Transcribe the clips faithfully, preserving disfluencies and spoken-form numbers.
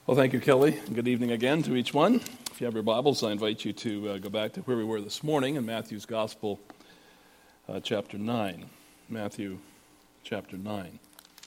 Well, thank you, Kelly. Good evening again to each one. If you have your Bibles, I invite you to uh, go back to where we were this morning in Matthew's Gospel, uh, chapter nine. Matthew chapter nine.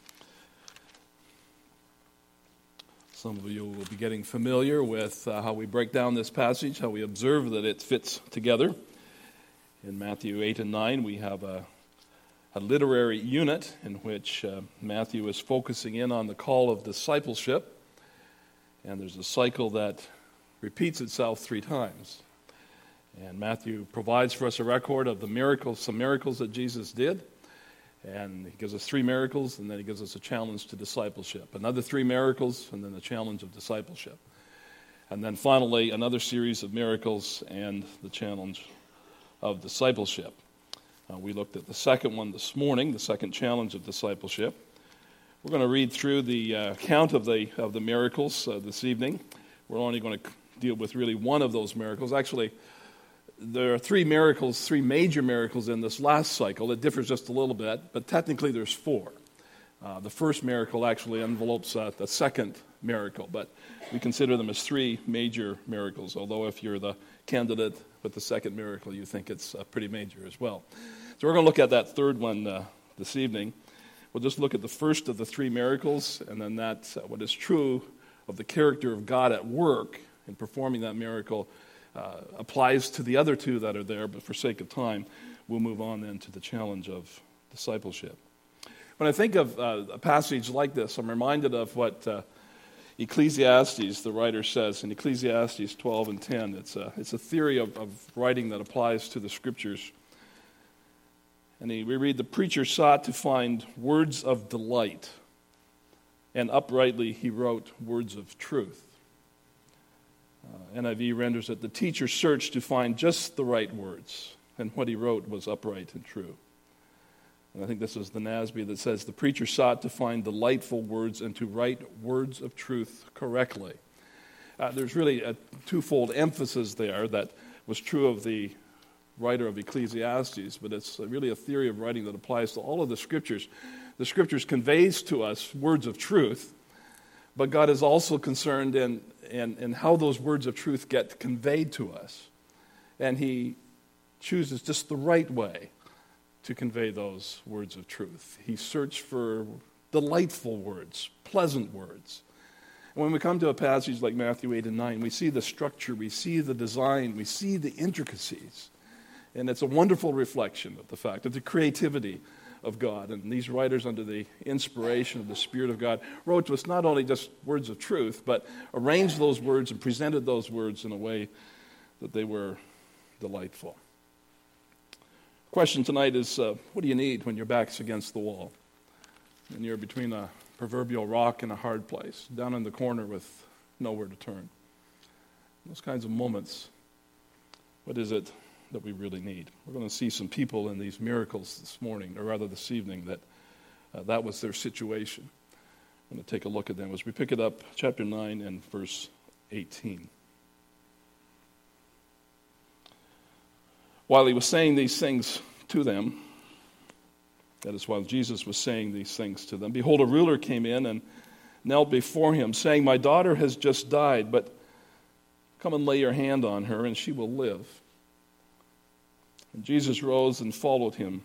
Some of you will be getting familiar with uh, how we break down this passage, how we observe that it fits together. In Matthew eight and nine, we have a, a literary unit in which uh, Matthew is focusing in on the call of discipleship. And there's a cycle that repeats itself three times. And Matthew provides for us a record of the miracles, some miracles that Jesus did. And he gives us three miracles, and then he gives us a challenge to discipleship. Another three miracles, and then the challenge of discipleship. And then finally, another series of miracles and the challenge of discipleship. Uh, we looked at the second one this morning, the second challenge of discipleship. We're going to read through the uh, account of the of the miracles uh, this evening. We're only going to deal with really one of those miracles. Actually, there are three miracles, three major miracles in this last cycle. It differs just a little bit, but technically there's four. Uh, the first miracle actually envelopes uh, the second miracle, but we consider them as three major miracles, although if you're the candidate with the second miracle, you think it's uh, pretty major as well. So we're going to look at that third one uh, this evening. We'll just look at the first of the three miracles, and then that's uh, what is true of the character of God at work in performing that miracle uh, applies to the other two that are there, but for sake of time, we'll move on then to the challenge of discipleship. When I think of uh, a passage like this, I'm reminded of what uh, Ecclesiastes, the writer, says in Ecclesiastes twelve and ten. It's a, it's a theory of, of writing that applies to the Scriptures. And we read, the preacher sought to find words of delight, and uprightly he wrote words of truth. Uh, N I V renders it, the teacher searched to find just the right words, and what he wrote was upright and true. And I think this is the N A S B that says, the preacher sought to find delightful words and to write words of truth correctly. Uh, there's really a twofold emphasis there that was true of the writer of Ecclesiastes, but it's really a theory of writing that applies to all of the Scriptures. The Scriptures conveys to us words of truth, but God is also concerned in, in, in how those words of truth get conveyed to us. And He chooses just the right way to convey those words of truth. He searched for delightful words, pleasant words. And when we come to a passage like Matthew eight and nine, we see the structure, we see the design, we see the intricacies. And it's a wonderful reflection of the fact of the creativity of God. And these writers, under the inspiration of the Spirit of God, wrote to us not only just words of truth, but arranged those words and presented those words in a way that they were delightful. The question tonight is, uh, what do you need when your back's against the wall? And you're between a proverbial rock and a hard place, down in the corner with nowhere to turn. Those kinds of moments, what is it that we really need? We're going to see some people in these miracles this morning, or rather this evening, that uh, that was their situation. I'm going to take a look at them as we pick it up, chapter nine and verse eighteen. While he was saying these things to them, that is, while Jesus was saying these things to them, behold, a ruler came in and knelt before him, saying, my daughter has just died, but come and lay your hand on her, and she will live. And Jesus rose and followed him.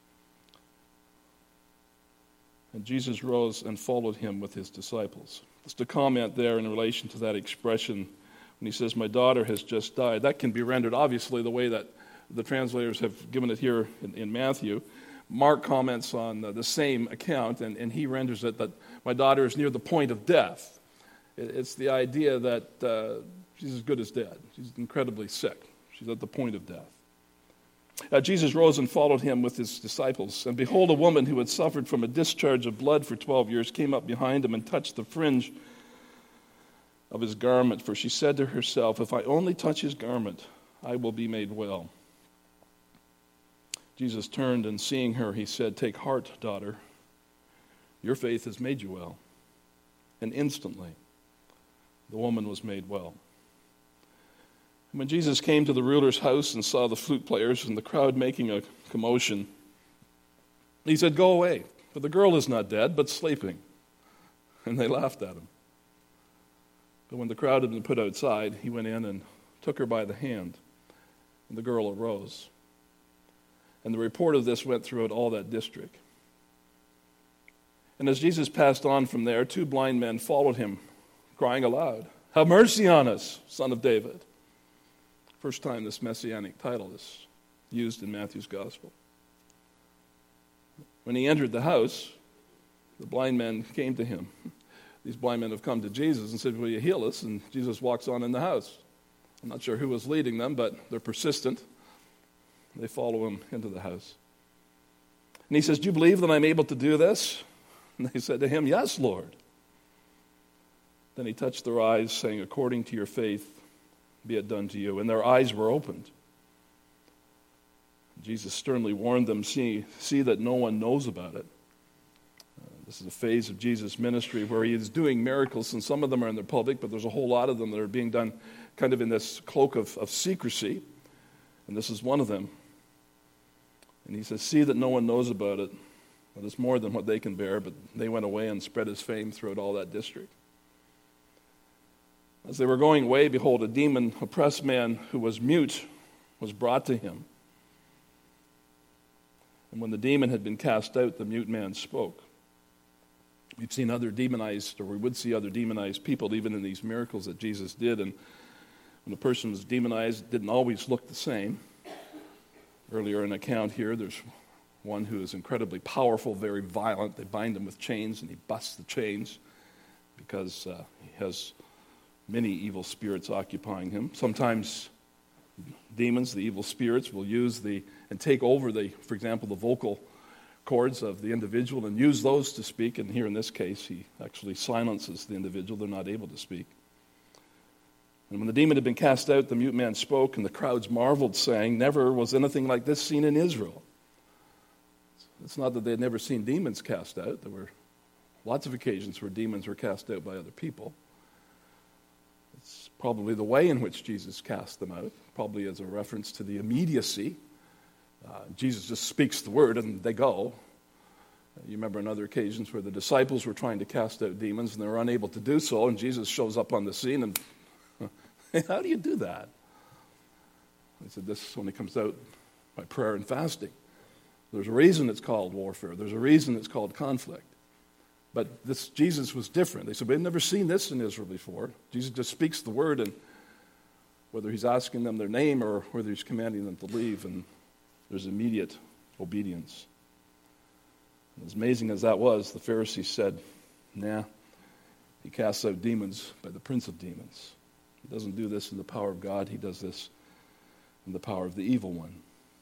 And Jesus rose and followed him with his disciples. Just a comment there in relation to that expression when he says, my daughter has just died. That can be rendered, obviously, the way that the translators have given it here in, in Matthew. Mark comments on uh, the same account, and, and he renders it that my daughter is near the point of death. It, it's the idea that uh, she's as good as dead. She's incredibly sick. She's at the point of death. Uh, Jesus rose and followed him with his disciples. And behold, a woman who had suffered from a discharge of blood for twelve years came up behind him and touched the fringe of his garment. For she said to herself, if I only touch his garment, I will be made well. Jesus turned, and seeing her, he said, take heart, daughter. Your faith has made you well. And instantly, the woman was made well. When Jesus came to the ruler's house and saw the flute players and the crowd making a commotion, he said, go away, for the girl is not dead, but sleeping. And they laughed at him. But when the crowd had been put outside, he went in and took her by the hand, and the girl arose. And the report of this went throughout all that district. And as Jesus passed on from there, two blind men followed him, crying aloud, "Have mercy on us, Son of David." First time this messianic title is used in Matthew's gospel. When he entered the house, the blind men came to him. These blind men have come to Jesus and said, "Will you heal us?" And Jesus walks on in the house. I'm not sure who was leading them, but they're persistent. They follow him into the house. And he says, "Do you believe that I'm able to do this?" And they said to him, "Yes, Lord." Then he touched their eyes, saying, "According to your faith, be it done to you." And their eyes were opened. Jesus sternly warned them, see, see that no one knows about it. Uh, this is a phase of Jesus' ministry where he is doing miracles, and some of them are in the public, but there's a whole lot of them that are being done kind of in this cloak of, of secrecy. And this is one of them. And he says, "See that no one knows about it." But it's more than what they can bear, but they went away and spread his fame throughout all that district. As they were going away, behold, a demon-oppressed man who was mute was brought to him. And when the demon had been cast out, the mute man spoke. We've seen other demonized, or we would see other demonized people even in these miracles that Jesus did. And when a person was demonized, it didn't always look the same. Earlier in an account here, there's one who is incredibly powerful, very violent. They bind him with chains, and he busts the chains because uh, he has many evil spirits occupying him. Sometimes demons, the evil spirits, will use the and take over the, for example, the vocal cords of the individual and use those to speak. And here in this case, he actually silences the individual. They're not able to speak. And when the demon had been cast out, the mute man spoke, and the crowds marveled, saying, "Never was anything like this seen in Israel." It's not that they had never seen demons cast out. There were lots of occasions where demons were cast out by other people. It's probably the way in which Jesus cast them out, probably as a reference to the immediacy. Uh, Jesus just speaks the word and they go. Uh, you remember on other occasions where the disciples were trying to cast out demons and they were unable to do so, and Jesus shows up on the scene and, how do you do that? He said, this only comes out by prayer and fasting. There's a reason it's called warfare. There's a reason it's called conflict. But this Jesus was different. They said, we've never seen this in Israel before. Jesus just speaks the word, and whether he's asking them their name or whether he's commanding them to leave, and there's immediate obedience. And as amazing as that was, the Pharisees said, nah, he casts out demons by the prince of demons. He doesn't do this in the power of God. He does this in the power of the evil one.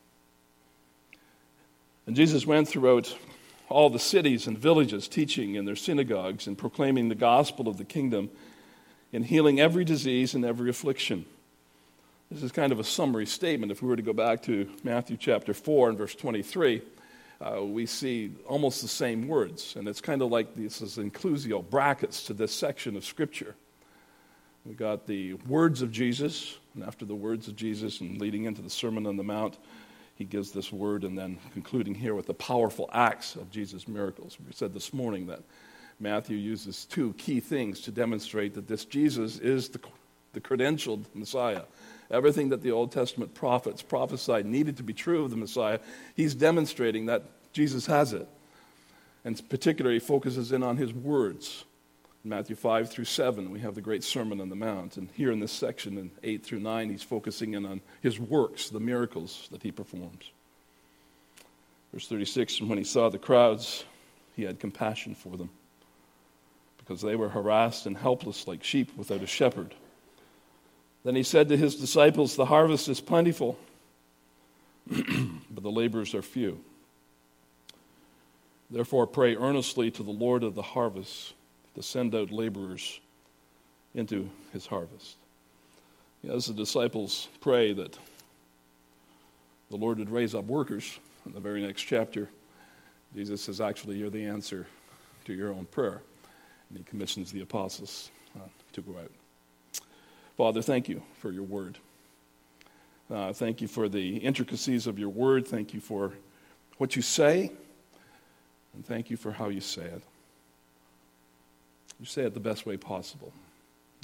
And Jesus went throughout all the cities and villages, teaching in their synagogues and proclaiming the gospel of the kingdom and healing every disease and every affliction. This is kind of a summary statement. If we were to go back to Matthew chapter four and verse twenty-three, uh, we see almost the same words. And it's kind of like this is inclusio, brackets to this section of Scripture. We got the words of Jesus, and after the words of Jesus and leading into the Sermon on the Mount, he gives this word, and then concluding here with the powerful acts of Jesus' miracles. We said this morning that Matthew uses two key things to demonstrate that this Jesus is the, the credentialed Messiah. Everything that the Old Testament prophets prophesied needed to be true of the Messiah, he's demonstrating that Jesus has it. And particularly, he focuses in on his words. In Matthew five through seven, we have the great Sermon on the Mount. And here in this section, in eight through nine, he's focusing in on his works, the miracles that he performs. Verse thirty-six, and when he saw the crowds, he had compassion for them, because they were harassed and helpless like sheep without a shepherd. Then he said to his disciples, the harvest is plentiful, but the laborers are few. Therefore pray earnestly to the Lord of the harvest to send out laborers into his harvest. As the disciples pray that the Lord would raise up workers, in the very next chapter, Jesus says, actually, you're the answer to your own prayer. And he commissions the apostles uh, to go out. Father, thank you for your word. Uh, thank you for the intricacies of your word. Thank you for what you say. And thank you for how you say it. You say it the best way possible.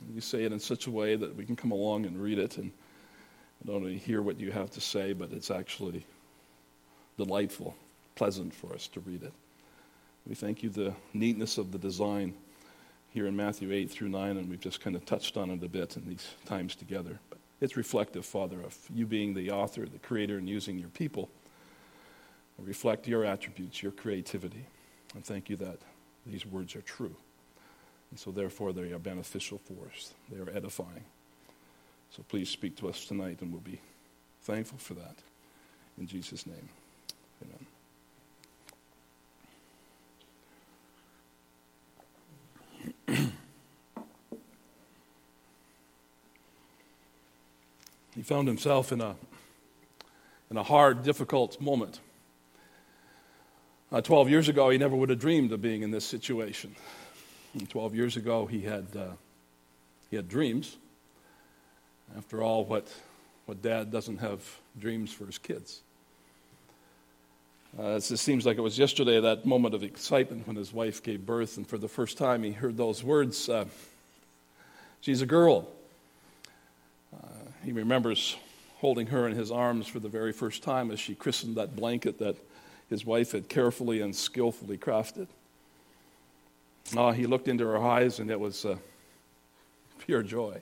You say it in such a way that we can come along and read it and not only hear what you have to say, but it's actually delightful, pleasant for us to read it. We thank you the neatness of the design here in Matthew eight through nine, and we've just kind of touched on it a bit in these times together. But it's reflective, Father, of you being the author, the creator, and using your people to reflect your attributes, your creativity. And thank you that these words are true. And so therefore they are beneficial for us. They are edifying. So please speak to us tonight, and we'll be thankful for that. In Jesus' name, amen. He found himself in a in a hard, difficult moment. Uh, Twelve years ago, he never would have dreamed of being in this situation. And Twelve years ago, he had uh, he had dreams. After all, what what dad doesn't have dreams for his kids? Uh, it just seems like it was yesterday, that moment of excitement when his wife gave birth, and for the first time he heard those words, uh, "She's a girl." Uh, he remembers holding her in his arms for the very first time as she christened that blanket that his wife had carefully and skillfully crafted. Oh, he looked into her eyes, and it was uh, pure joy.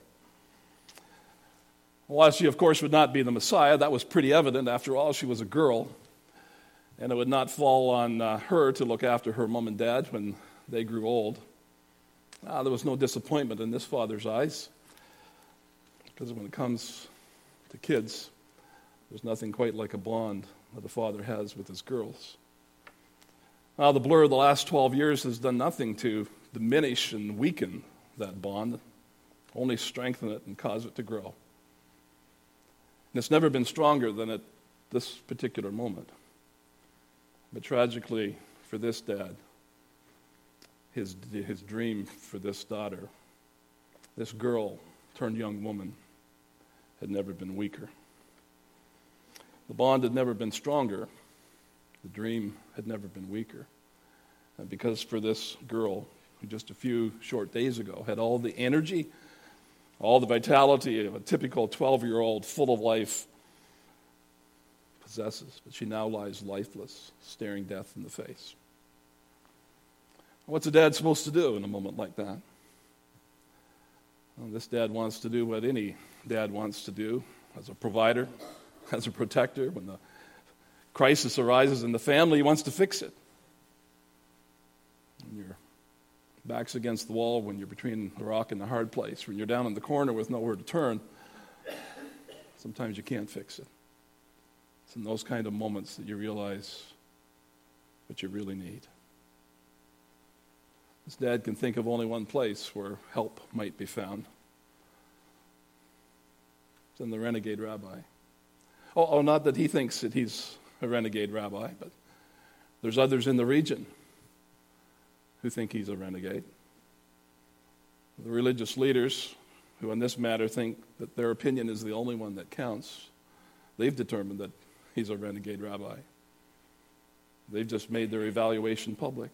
While she, of course, would not be the Messiah, that was pretty evident. After all, she was a girl, and it would not fall on uh, her to look after her mom and dad when they grew old. Ah, there was no disappointment in this father's eyes, because when it comes to kids, there's nothing quite like a bond that a father has with his girls. Now, the blur of the last twelve years has done nothing to diminish and weaken that bond, only strengthen it and cause it to grow. And it's never been stronger than at this particular moment. But tragically, for this dad, his, his dream for this daughter, this girl turned young woman, had never been weaker. The bond had never been stronger. The dream had never been weaker. And because for this girl, who just a few short days ago had all the energy, all the vitality of a typical twelve-year-old full of life possesses, but she now lies lifeless, staring death in the face. What's a dad supposed to do in a moment like that? Well, this dad wants to do what any dad wants to do as a provider, as a protector. When the crisis arises in the family, he wants to fix it. When your back's against the wall, when you're between the rock and the hard place, when you're down in the corner with nowhere to turn, sometimes you can't fix it. It's in those kind of moments that you realize what you really need. This dad can think of only one place where help might be found. It's in the renegade rabbi. Oh, oh, not that he thinks that he's a renegade rabbi, but there's others in the region who think he's a renegade. The religious leaders who in this matter think that their opinion is the only one that counts, they've determined that he's a renegade rabbi. They've just made their evaluation public.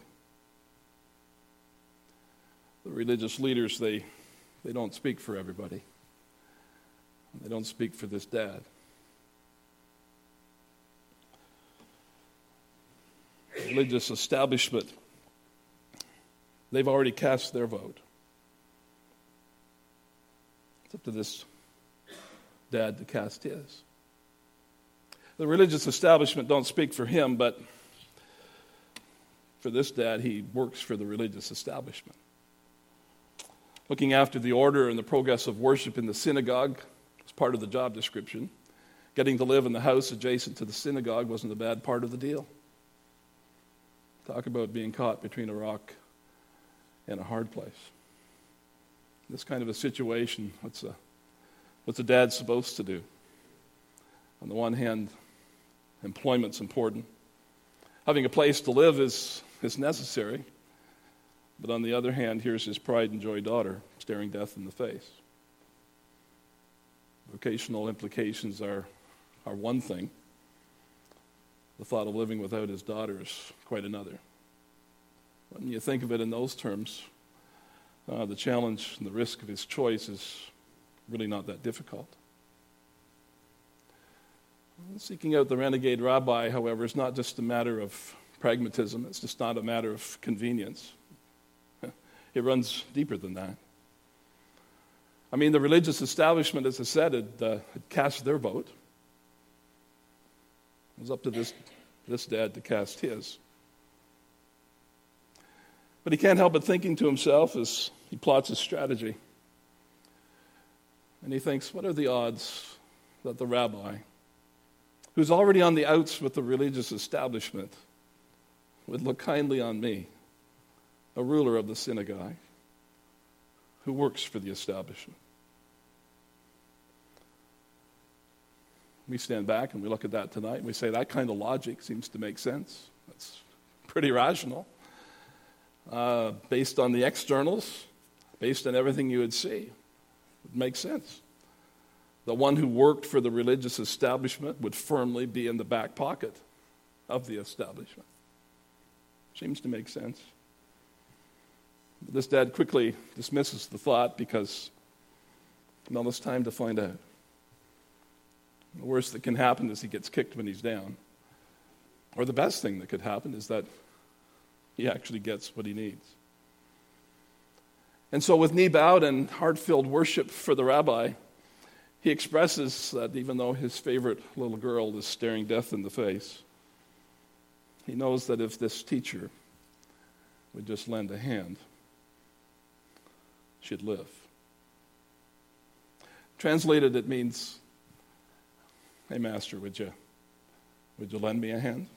The religious leaders, they, they don't speak for everybody. They don't speak for this dad. The religious establishment, they've already cast their vote. It's up to this dad to cast his. The religious establishment don't speak for him, but for this dad, he works for the religious establishment. Looking after the order and the progress of worship in the synagogue was part of the job description. Getting to live in the house adjacent to the synagogue wasn't a bad part of the deal. Talk about being caught between a rock and a hard place. This kind of a situation, what's a, what's a dad supposed to do? On the one hand, employment's important. Having a place to live is, is necessary. But on the other hand, here's his pride and joy daughter staring death in the face. Vocational implications are, are one thing. The thought of living without his daughter is quite another. When you think of it in those terms, uh, the challenge and the risk of his choice is really not that difficult. Seeking out the renegade rabbi, however, is not just a matter of pragmatism. It's just not a matter of convenience. It runs deeper than that. I mean, the religious establishment, as I said, had, uh, had cast their vote. It was up to this, this dad to cast his. But he can't help but thinking to himself as he plots his strategy. And he thinks, what are the odds that the rabbi, who's already on the outs with the religious establishment, would look kindly on me, a ruler of the synagogue, who works for the establishment? We stand back and we look at that tonight and we say that kind of logic seems to make sense. That's pretty rational. Uh, based on the externals, based on everything you would see, it makes sense. The one who worked for the religious establishment would firmly be in the back pocket of the establishment. Seems to make sense. But this dad quickly dismisses the thought because, well, it's time to find out. The worst that can happen is he gets kicked when he's down. Or the best thing that could happen is that he actually gets what he needs. And so with knee bowed and heart-filled worship for the rabbi, he expresses that even though his favorite little girl is staring death in the face, he knows that if this teacher would just lend a hand, she'd live. Translated, it means, hey, master, would you, would you lend me a hand?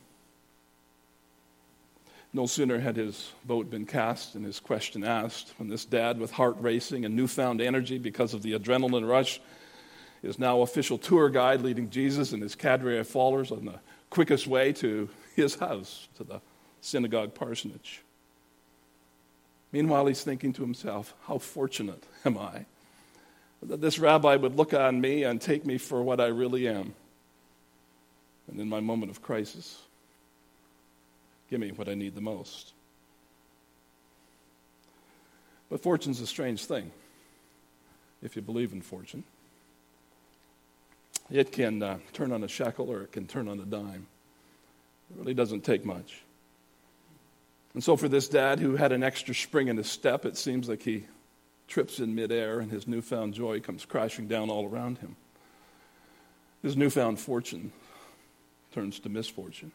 No sooner had his vote been cast and his question asked when this dad, with heart racing and newfound energy because of the adrenaline rush, is now official tour guide leading Jesus and his cadre of followers on the quickest way to his house, to the synagogue parsonage. Meanwhile, he's thinking to himself, how fortunate am I that this rabbi would look on me and take me for what I really am. And in my moment of crisis, give me what I need the most. But fortune's a strange thing, if you believe in fortune. It can uh, turn on a shekel or it can turn on a dime. It really doesn't take much. And so for this dad who had an extra spring in his step, it seems like he trips in midair and his newfound joy comes crashing down all around him. His newfound fortune turns to misfortune.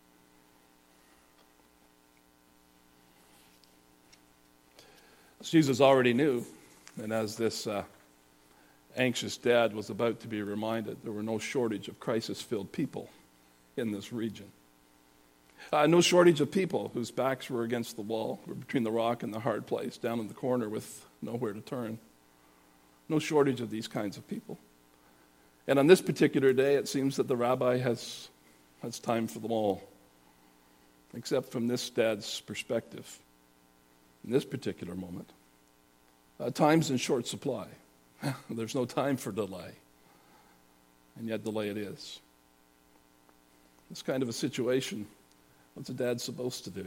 Jesus already knew, and as this uh, anxious dad was about to be reminded, there were no shortage of crisis-filled people in this region. Uh, no shortage of people whose backs were against the wall, were between the rock and the hard place, down in the corner with nowhere to turn. No shortage of these kinds of people. And on this particular day, it seems that the rabbi has, has time for them all, except from this dad's perspective. In this particular moment, uh, time's in short supply. There's no time for delay, and yet delay it is. This kind of a situation, what's a dad supposed to do?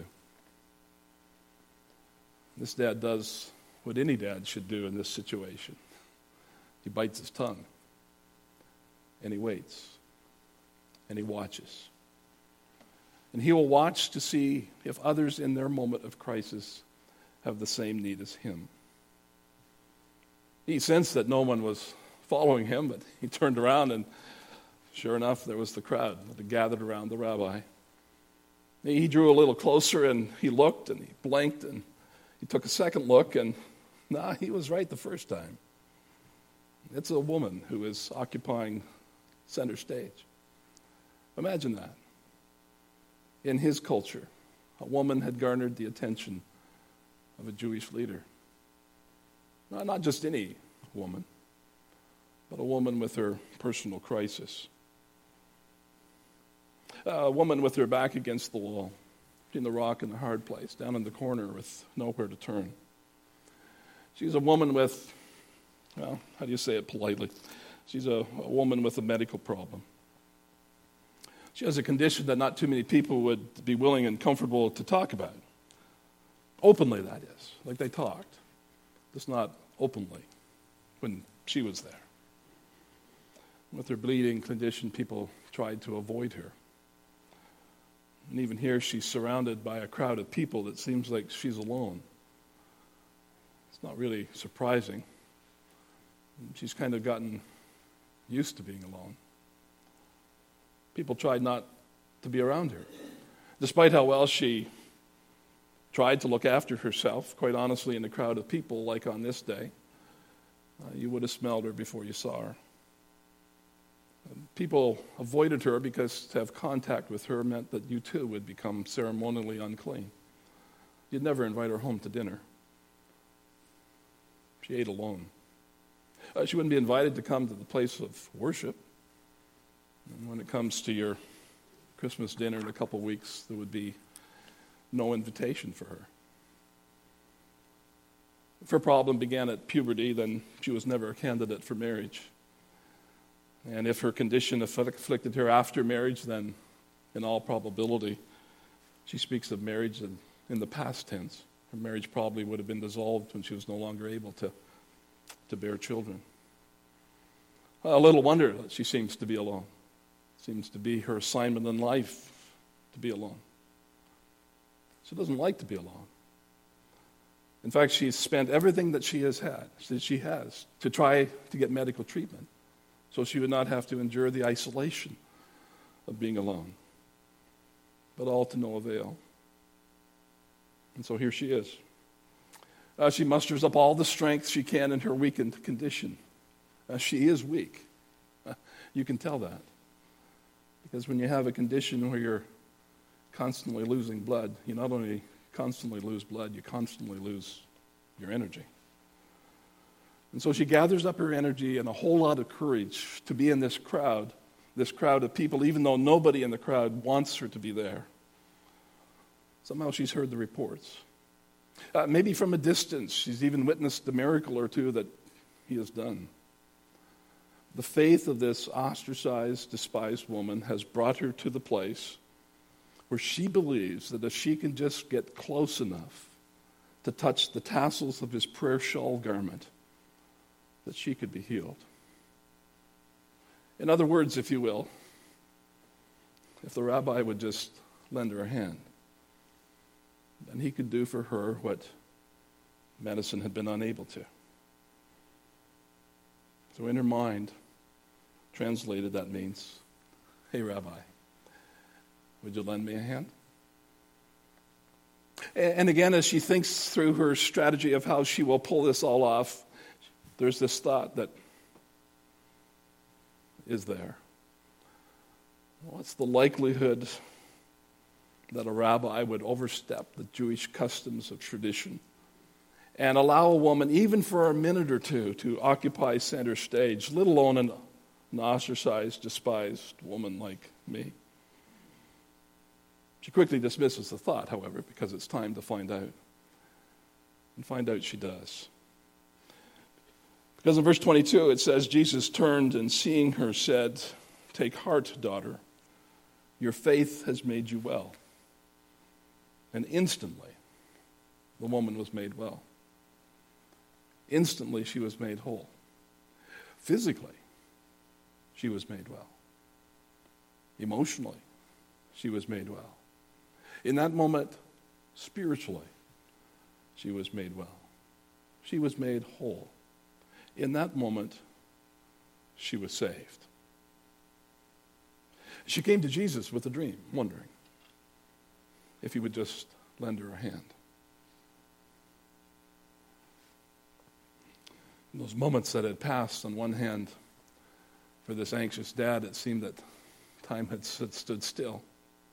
This dad does what any dad should do in this situation. He bites his tongue, and he waits, and he watches. And he will watch to see if others in their moment of crisis have the same need as him. He sensed that no one was following him, but he turned around and sure enough, there was the crowd that had gathered around the rabbi. He drew a little closer and he looked and he blinked and he took a second look and nah, he was right the first time. It's a woman who is occupying center stage. Imagine that. In his culture, a woman had garnered the attention of a Jewish leader. Not, not just any woman, but a woman with her personal crisis. A woman with her back against the wall, between the rock and the hard place, down in the corner with nowhere to turn. She's a woman with, well, how do you say it politely? She's a, a woman with a medical problem. She has a condition that not too many people would be willing and comfortable to talk about. Openly, that is, like they talked. just not openly when she was there. With her bleeding condition, people tried to avoid her. And even here, she's surrounded by a crowd of people that seems like she's alone. It's not really surprising. She's kind of gotten used to being alone. People tried not to be around her. Despite how well she tried to look after herself, quite honestly, in a crowd of people like on this day, uh, you would have smelled her before you saw her. People avoided her because to have contact with her meant that you too would become ceremonially unclean. You'd never invite her home to dinner. She ate alone. Uh, she wouldn't be invited to come to the place of worship. And when it comes to your Christmas dinner in a couple of weeks, there would be no invitation for her. If her problem began at puberty, then she was never a candidate for marriage. And if her condition afflicted her after marriage, then in all probability, she speaks of marriage in, in the past tense. Her marriage probably would have been dissolved when she was no longer able to, to bear children. A little wonder that she seems to be alone. Seems to be her assignment in life to be alone. She doesn't like to be alone. In fact, she's spent everything that she has had, that she has, to try to get medical treatment, so she would not have to endure the isolation of being alone. But all to no avail. And so here she is. Uh, she musters up all the strength she can in her weakened condition. Uh, she is weak. Uh, you can tell that. Because when you have a condition where you're constantly losing blood, you not only constantly lose blood, you constantly lose your energy. And so she gathers up her energy and a whole lot of courage to be in this crowd, this crowd of people, even though nobody in the crowd wants her to be there. Somehow she's heard the reports. Uh, maybe from a distance, she's even witnessed a miracle or two that he has done. The faith of this ostracized, despised woman has brought her to the place where she believes that if she can just get close enough to touch the tassels of his prayer shawl garment, that she could be healed. In other words, if you will, if the rabbi would just lend her a hand, then he could do for her what medicine had been unable to. So in her mind, translated, that means, hey, Rabbi, would you lend me a hand? And again, as she thinks through her strategy of how she will pull this all off, there's this thought that is there. What's the likelihood that a rabbi would overstep the Jewish customs of tradition and allow a woman, even for a minute or two, to occupy center stage, let alone an, an ostracized, despised woman like me? She quickly dismisses the thought, however, because it's time to find out. And find out she does. Because in verse twenty-two it says, Jesus turned and seeing her said, "Take heart, daughter, your faith has made you well." And instantly, the woman was made well. Instantly, she was made whole. Physically, she was made well. Emotionally, she was made well. In that moment, spiritually, she was made well. She was made whole. In that moment, she was saved. She came to Jesus with a dream, wondering if he would just lend her a hand. In those moments that had passed, on one hand, for this anxious dad, it seemed that time had stood still.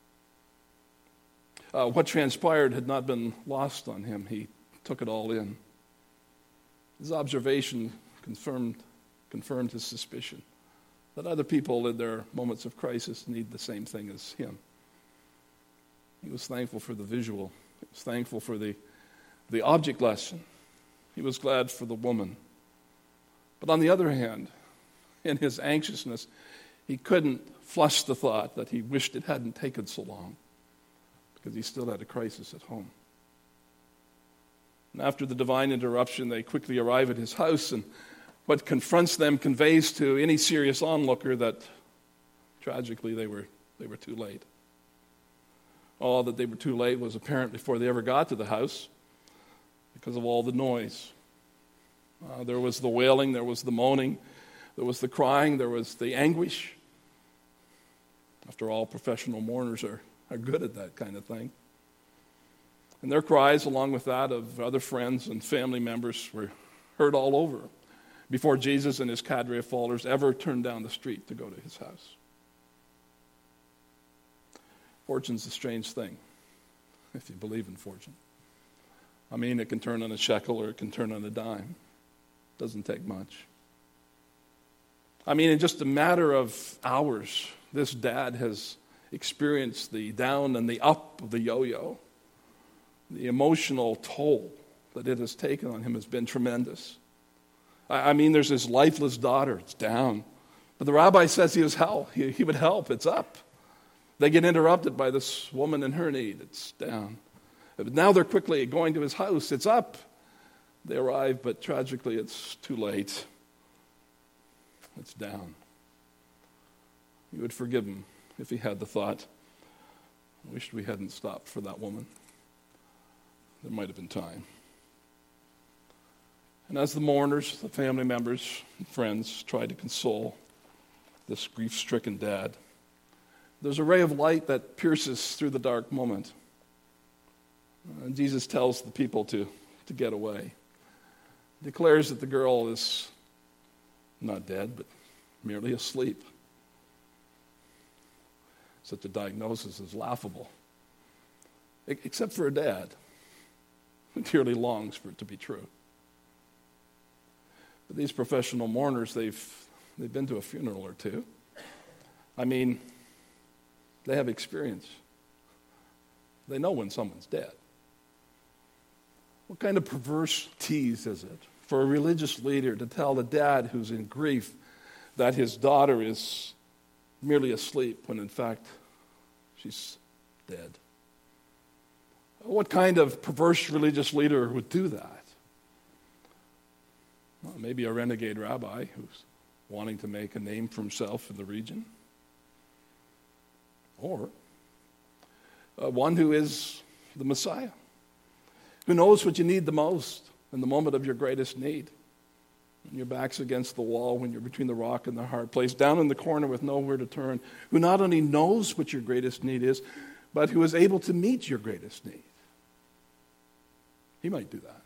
Uh, what transpired had not been lost on him. He took it all in. His observation confirmed, confirmed his suspicion that other people in their moments of crisis need the same thing as him. He was thankful for the visual. He was thankful for the, the object lesson. He was glad for the woman. But on the other hand, in his anxiousness, he couldn't flush the thought that he wished it hadn't taken so long, because he still had a crisis at home. And after the divine interruption, they quickly arrive at his house, and what confronts them conveys to any serious onlooker that tragically they were they were too late. All that they were too late was apparent before they ever got to the house because of all the noise. Uh, there was the wailing, there was the moaning, there was the crying, there was the anguish. After all, professional mourners are, are good at that kind of thing. And their cries, along with that of other friends and family members, were heard all over before Jesus and his cadre of followers ever turned down the street to go to his house. Fortune's a strange thing, if you believe in fortune. I mean, it can turn on a shekel or it can turn on a dime. Doesn't take much. I mean, in just a matter of hours, this dad has experienced the down and the up of the yo-yo. The emotional toll that it has taken on him has been tremendous. I, I mean, there's his lifeless daughter. It's down. But the rabbi says he was help. He, he would help. It's up. They get interrupted by this woman in her need. It's down. But now they're quickly going to his house. It's up. They arrive, but tragically it's too late. It's down. You would forgive him if he had the thought, I wish we hadn't stopped for that woman. There might have been time. And as the mourners, the family members, and friends tried to console this grief-stricken dad, there's a ray of light that pierces through the dark moment. And Jesus tells the people to, to get away. He declares that the girl is not dead, but merely asleep. Such a diagnosis is laughable, except for a dad who dearly longs for it to be true. But these professional mourners, they've they've been to a funeral or two. I mean, they have experience. They know when someone's dead. What kind of perverse tease is it for a religious leader to tell the dad who's in grief that his daughter is merely asleep when in fact she's dead? What kind of perverse religious leader would do that? Well, maybe a renegade rabbi who's wanting to make a name for himself in the region. Or uh, one who is the Messiah, who knows what you need the most in the moment of your greatest need. When your back's against the wall, when you're between the rock and the hard place, down in the corner with nowhere to turn, who not only knows what your greatest need is, but who is able to meet your greatest need. He might do that.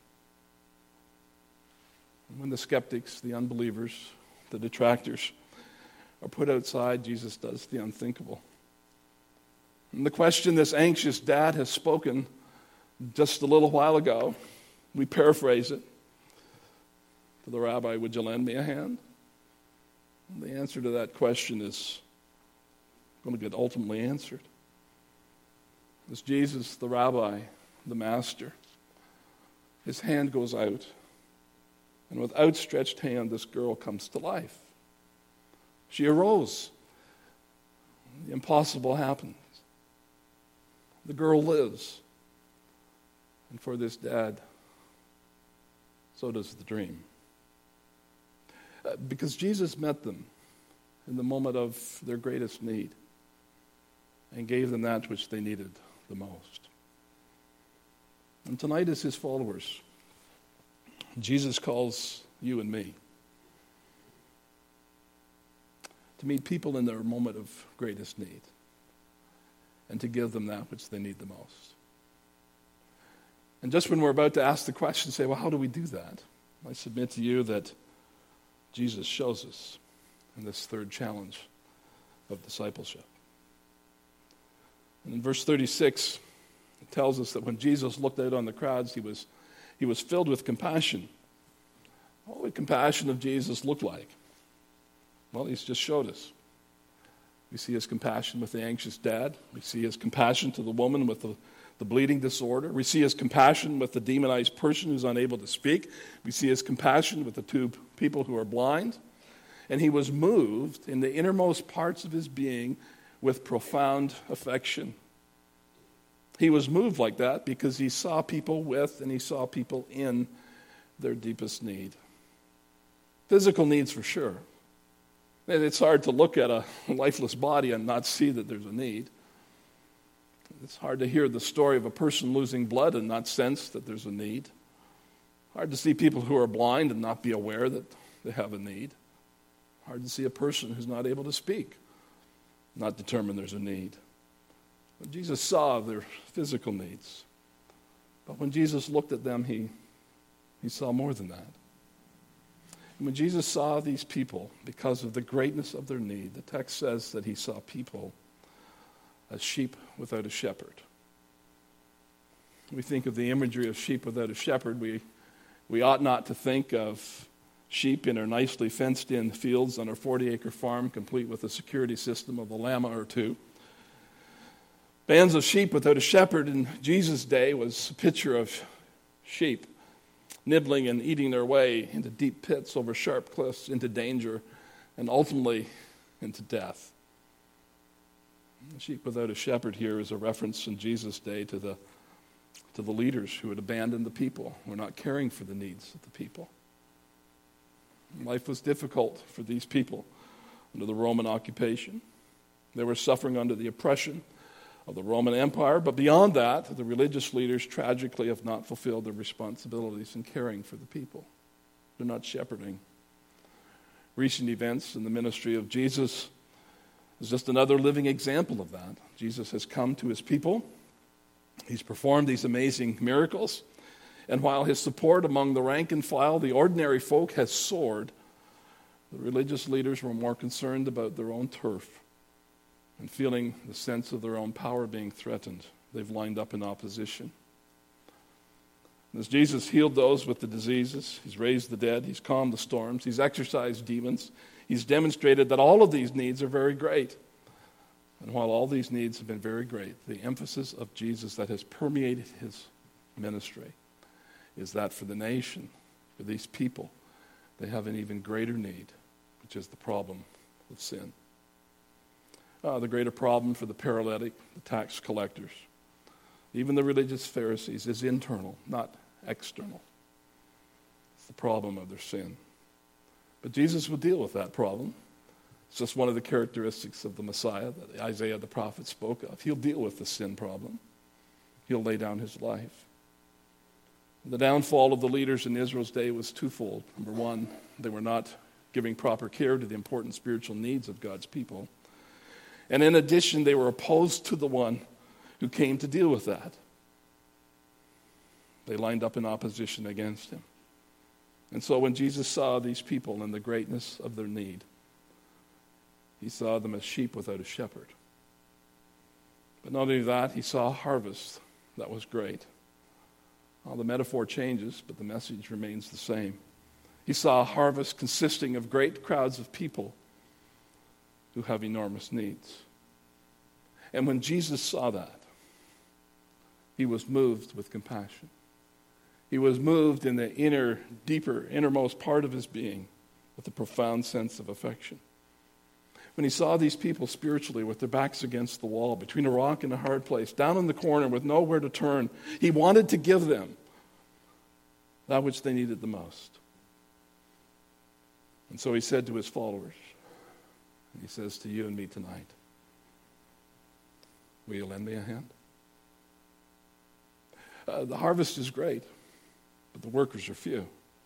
And when the skeptics, the unbelievers, the detractors are put outside, Jesus does the unthinkable. And the question this anxious dad has spoken just a little while ago, we paraphrase it to the rabbi, would you lend me a hand? And the answer to that question is going to get ultimately answered. As Jesus, the rabbi, the master, his hand goes out, and with outstretched hand, this girl comes to life. She arose. The impossible happens. The girl lives. And for this dad, so does the dream. Uh, because Jesus met them in the moment of their greatest need and gave them that which they needed the most. And tonight, as his followers, Jesus calls you and me to meet people in their moment of greatest need and to give them that which they need the most. And just when we're about to ask the question, say, well, how do we do that? I submit to you that Jesus shows us in this third challenge of discipleship. And in verse thirty-six, it tells us that when Jesus looked out on the crowds, he was, he was filled with compassion. What would compassion of Jesus look like? Well, he's just showed us. We see his compassion with the anxious dad. We see his compassion to the woman with the, the bleeding disorder. We see his compassion with the demonized person who's unable to speak. We see his compassion with the two people who are blind. And he was moved in the innermost parts of his being with profound affection. He was moved like that because he saw people with and he saw people in their deepest need. Physical needs for sure. And it's hard to look at a lifeless body and not see that there's a need. It's hard to hear the story of a person losing blood and not sense that there's a need. Hard to see people who are blind and not be aware that they have a need. Hard to see a person who's not able to speak, not determine there's a need. But Jesus saw their physical needs. But when Jesus looked at them, he, he saw more than that. And when Jesus saw these people, because of the greatness of their need, the text says that he saw people as sheep without a shepherd. We think of the imagery of sheep without a shepherd. We, we ought not to think of sheep in our nicely fenced-in fields on our forty-acre farm, complete with a security system of a llama or two. Bands of sheep without a shepherd in Jesus' day was a picture of sheep nibbling and eating their way into deep pits, over sharp cliffs, into danger, and ultimately into death. The sheep without a shepherd here is a reference in Jesus' day to the, to the leaders who had abandoned the people, who were not caring for the needs of the people. Life was difficult for these people under the Roman occupation. They were suffering under the oppression of the Roman Empire, but beyond that, the religious leaders tragically have not fulfilled their responsibilities in caring for the people. They're not shepherding. Recent events in the ministry of Jesus is just another living example of that. Jesus has come to his people. He's performed these amazing miracles. And while his support among the rank and file, the ordinary folk, has soared, the religious leaders were more concerned about their own turf and feeling the sense of their own power being threatened. They've lined up in opposition. And as Jesus healed those with the diseases, he's raised the dead, he's calmed the storms, he's exorcised demons, he's demonstrated that all of these needs are very great. And while all these needs have been very great, the emphasis of Jesus that has permeated his ministry is that for the nation, for these people, they have an even greater need, which is the problem of sin. Uh, the greater problem for the paralytic, the tax collectors, even the religious Pharisees, is internal, not external. It's the problem of their sin. But Jesus will deal with that problem. It's just one of the characteristics of the Messiah that Isaiah the prophet spoke of. He'll deal with the sin problem. He'll lay down his life. The downfall of the leaders in Israel's day was twofold. Number one, they were not giving proper care to the important spiritual needs of God's people. And in addition, they were opposed to the one who came to deal with that. They lined up in opposition against him. And so when Jesus saw these people and the greatness of their need, he saw them as sheep without a shepherd. But not only that, he saw a harvest that was great. Well, the metaphor changes, but the message remains the same. He saw a harvest consisting of great crowds of people who have enormous needs. And when Jesus saw that, he was moved with compassion. He was moved in the inner, deeper, innermost part of his being with a profound sense of affection. When he saw these people spiritually with their backs against the wall, between a rock and a hard place, down in the corner with nowhere to turn, he wanted to give them that which they needed the most. And so he said to his followers, and he says to you and me tonight, will you lend me a hand? Uh, the harvest is great, but the workers are few.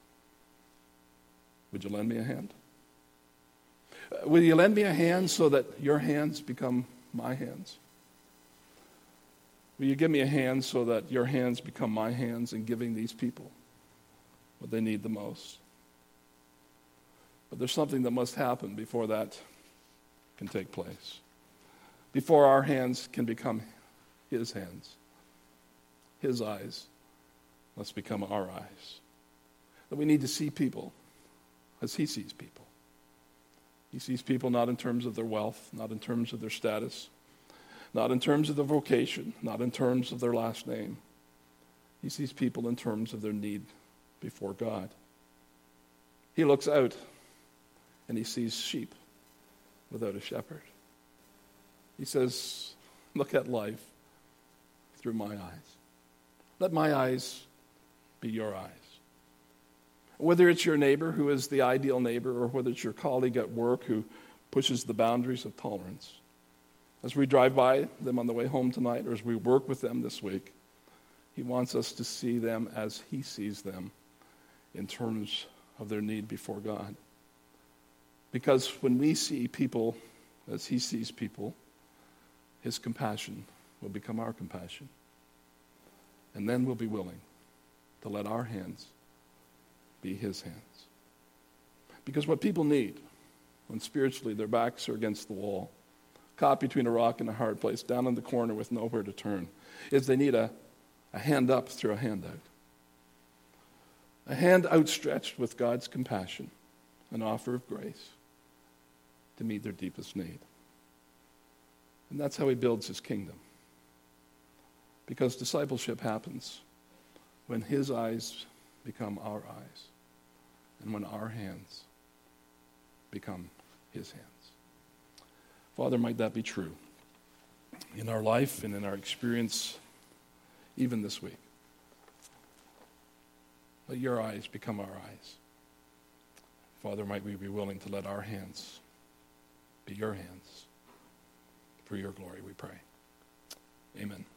Would you lend me a hand? Uh, will you lend me a hand so that your hands become my hands? Will you give me a hand so that your hands become my hands in giving these people what they need the most? But there's something that must happen before that can take place. Before our hands can become his hands. His eyes must become our eyes. That we need to see people as he sees people. He sees people not in terms of their wealth, not in terms of their status, not in terms of their vocation, not in terms of their last name. He sees people in terms of their need before God. He looks out and he sees sheep without a shepherd. He says, look at life through my eyes. Let my eyes be your eyes. Whether it's your neighbor who is the ideal neighbor, or whether it's your colleague at work who pushes the boundaries of tolerance, as we drive by them on the way home tonight, or as we work with them this week, he wants us to see them as he sees them in terms of their need before God. Because when we see people as he sees people, his compassion will become our compassion. And then we'll be willing to let our hands be his hands. Because what people need, when spiritually their backs are against the wall, caught between a rock and a hard place, down in the corner with nowhere to turn, is they need a, a hand up through a handout. A hand outstretched with God's compassion, an offer of grace to meet their deepest need. And that's how he builds his kingdom. Because discipleship happens when his eyes become our eyes, and when our hands become his hands. Father, might that be true in our life and in our experience even this week. Let your eyes become our eyes. Father, might we be willing to let our hands be your hands. For your glory, we pray. Amen.